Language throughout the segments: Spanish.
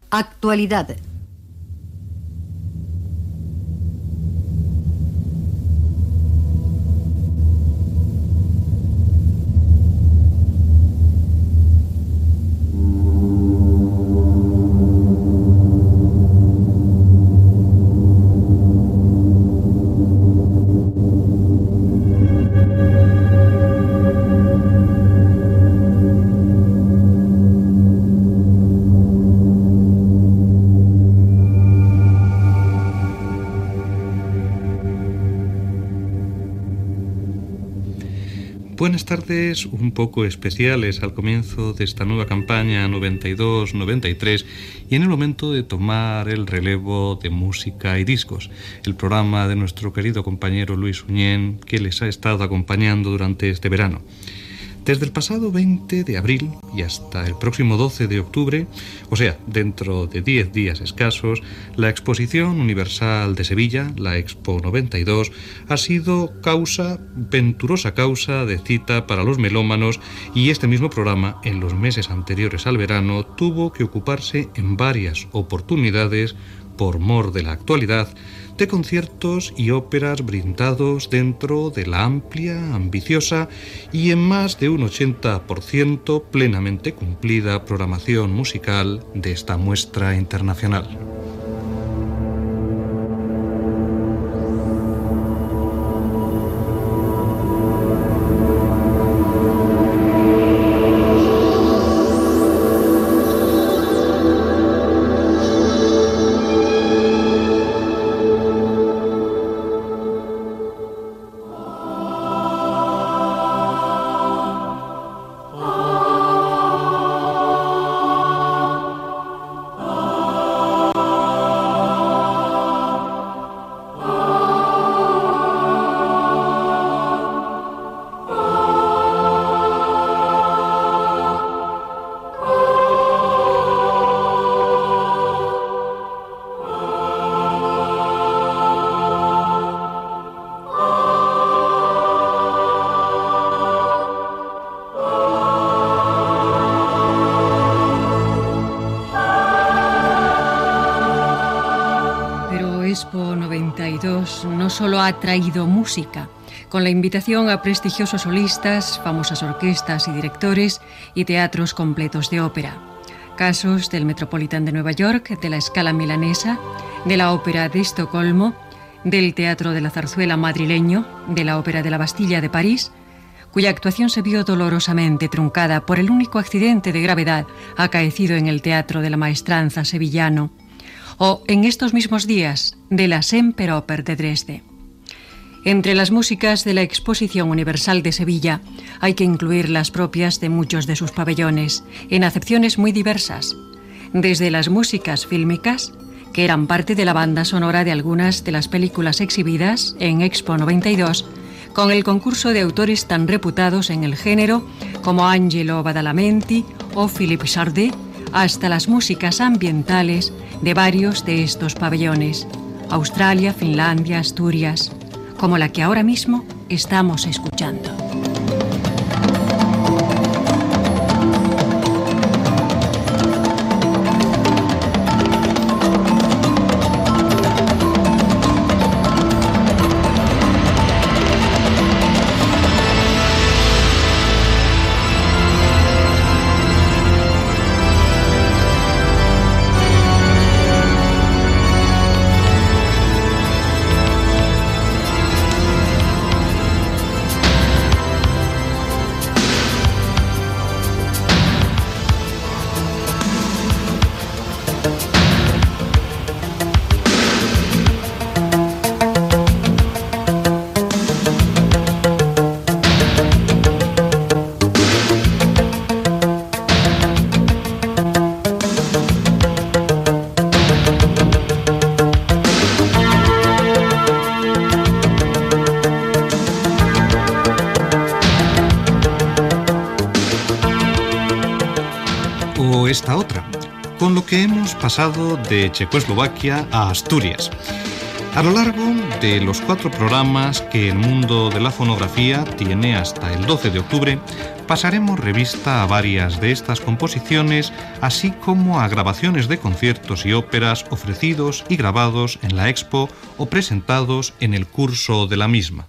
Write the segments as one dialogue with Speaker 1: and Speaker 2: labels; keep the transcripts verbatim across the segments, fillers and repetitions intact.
Speaker 1: Actualidad.
Speaker 2: Buenas tardes, un poco especiales al comienzo de esta nueva campaña noventa y dos noventa y tres y en el momento de tomar el relevo de música y discos, el programa de nuestro querido compañero Luis Uñén, que les ha estado acompañando durante este verano. Desde el pasado veinte de abril y hasta el próximo doce de octubre, o sea, dentro de diez días escasos, la Exposición Universal de Sevilla, la Expo noventa y dos, ha sido causa, venturosa causa de cita para los melómanos, y este mismo programa, en los meses anteriores al verano, tuvo que ocuparse en varias oportunidades, por mor de la actualidad, de conciertos y óperas brindados dentro de la amplia, ambiciosa y en más de un ochenta por ciento plenamente cumplida programación musical de esta muestra internacional.
Speaker 3: No solo ha traído música, con la invitación a prestigiosos solistas, famosas orquestas y directores y teatros completos de ópera. Casos del Metropolitan de Nueva York, de la Scala milanesa, de la Ópera de Estocolmo, del Teatro de la Zarzuela madrileño, de la Ópera de la Bastilla de París, cuya actuación se vio dolorosamente truncada por el único accidente de gravedad acaecido en el Teatro de la Maestranza sevillano, o en estos mismos días de la Semperoper de Dresde. Entre las músicas de la Exposición Universal de Sevilla hay que incluir las propias de muchos de sus pabellones, en acepciones muy diversas, desde las músicas fílmicas, que eran parte de la banda sonora de algunas de las películas exhibidas en Expo noventa y dos, con el concurso de autores tan reputados en el género como Angelo Badalamenti o Philippe Chardet, hasta las músicas ambientales de varios de estos pabellones, Australia, Finlandia, Asturias, como la que ahora mismo estamos escuchando.
Speaker 2: Esta otra, con lo que hemos pasado de Checoslovaquia a Asturias. A lo largo de los cuatro programas que el mundo de la fonografía tiene hasta el doce de octubre, pasaremos revista a varias de estas composiciones, así como a grabaciones de conciertos y óperas ofrecidos y grabados en la Expo o presentados en el curso de la misma.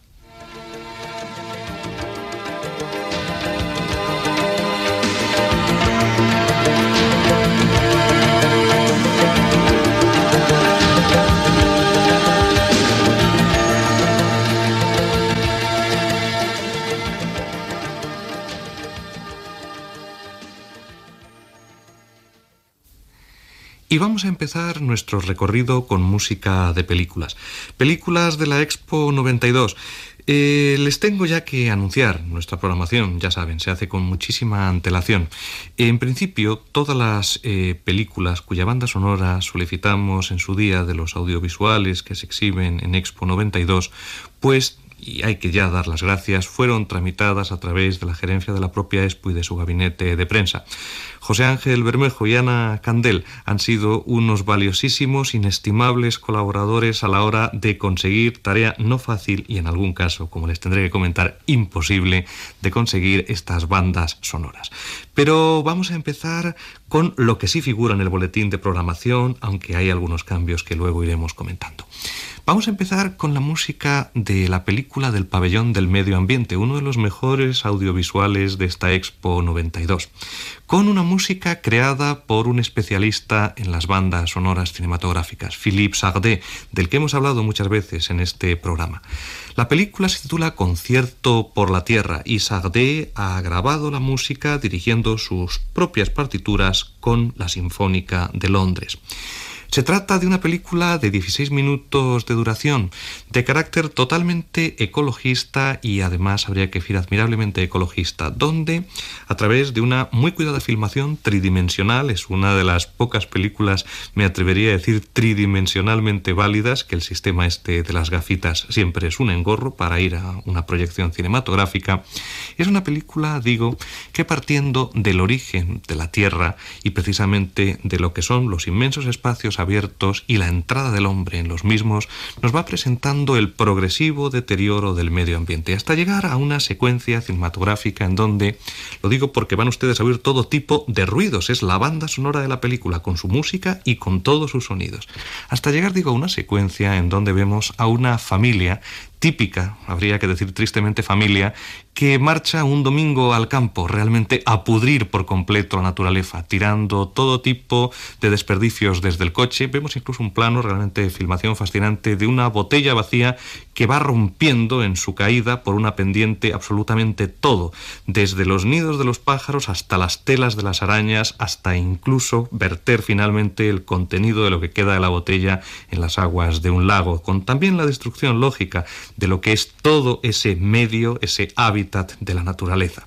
Speaker 2: Y vamos a empezar nuestro recorrido con música de películas. Películas de la Expo noventa y dos. Eh, les tengo ya que anunciar nuestra programación, ya saben, se hace con muchísima antelación. En principio, todas las eh, películas cuya banda sonora solicitamos en su día de los audiovisuales que se exhiben en Expo noventa y dos, pues, y hay que ya dar las gracias, fueron tramitadas a través de la gerencia de la propia Expo y de su gabinete de prensa. José Ángel Bermejo y Ana Candel han sido unos valiosísimos, inestimables colaboradores a la hora de conseguir tarea no fácil y en algún caso, como les tendré que comentar, imposible de conseguir estas bandas sonoras. Pero vamos a empezar con lo que sí figura en el boletín de programación, aunque hay algunos cambios que luego iremos comentando. Vamos a empezar con la música de la película del Pabellón del Medio Ambiente, uno de los mejores audiovisuales de esta Expo noventa y dos, con una música creada por un especialista en las bandas sonoras cinematográficas, Philippe Sardé, del que hemos hablado muchas veces en este programa. La película se titula Concierto por la Tierra y Sardé ha grabado la música dirigiendo sus propias partituras con la Sinfónica de Londres. Se trata de una película de dieciséis minutos de duración, de carácter totalmente ecologista y además habría que decir admirablemente ecologista, donde a través de una muy cuidada filmación tridimensional, es una de las pocas películas, me atrevería a decir, tridimensionalmente válidas, que el sistema este de las gafitas siempre es un engorro para ir a una proyección cinematográfica. Es una película, digo, que partiendo del origen de la Tierra y precisamente de lo que son los inmensos espacios abiertos y la entrada del hombre en los mismos, nos va presentando el progresivo deterioro del medio ambiente, hasta llegar a una secuencia cinematográfica en donde, lo digo porque van ustedes a oír todo tipo de ruidos, es la banda sonora de la película, con su música y con todos sus sonidos, hasta llegar, digo, a una secuencia en donde vemos a una familia típica, habría que decir tristemente familia, que marcha un domingo al campo, realmente a pudrir por completo la naturaleza, tirando todo tipo de desperdicios desde el coche. Vemos incluso un plano, realmente filmación fascinante, de una botella vacía que va rompiendo en su caída por una pendiente absolutamente todo, desde los nidos de los pájaros hasta las telas de las arañas, hasta incluso verter finalmente el contenido de lo que queda de la botella en las aguas de un lago, con también la destrucción lógica de lo que es todo ese medio, ese hábitat de la naturaleza.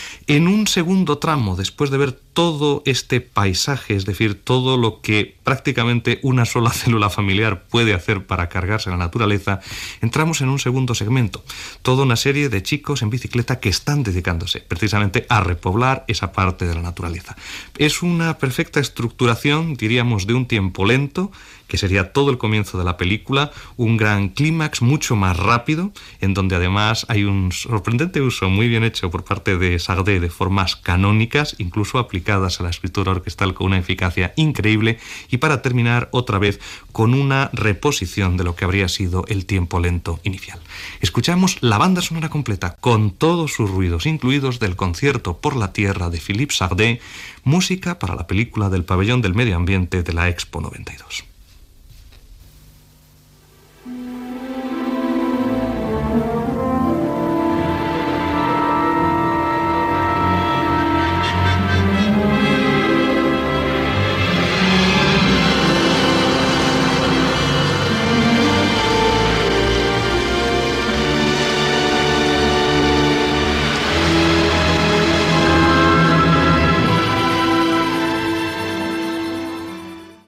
Speaker 2: En un segundo tramo, después de ver todo este paisaje, es decir, todo lo que prácticamente una sola célula familiar puede hacer para cargarse la naturaleza, entramos en un segundo segmento, toda una serie de chicos en bicicleta que están dedicándose precisamente a repoblar esa parte de la naturaleza. Es una perfecta estructuración, diríamos, de un tiempo lento, que sería todo el comienzo de la película, un gran clímax mucho más rápido, en donde además hay un sorprendente uso muy bien hecho por parte de Sardé de formas canónicas, incluso aplicadas a la escritura orquestal con una eficacia increíble, y para terminar otra vez con una reposición de lo que habría sido el tiempo lento inicial. Escuchamos la banda sonora completa con todos sus ruidos, incluidos del Concierto por la Tierra de Philippe Sardé, música para la película del Pabellón del Medio Ambiente de la Expo noventa y dos.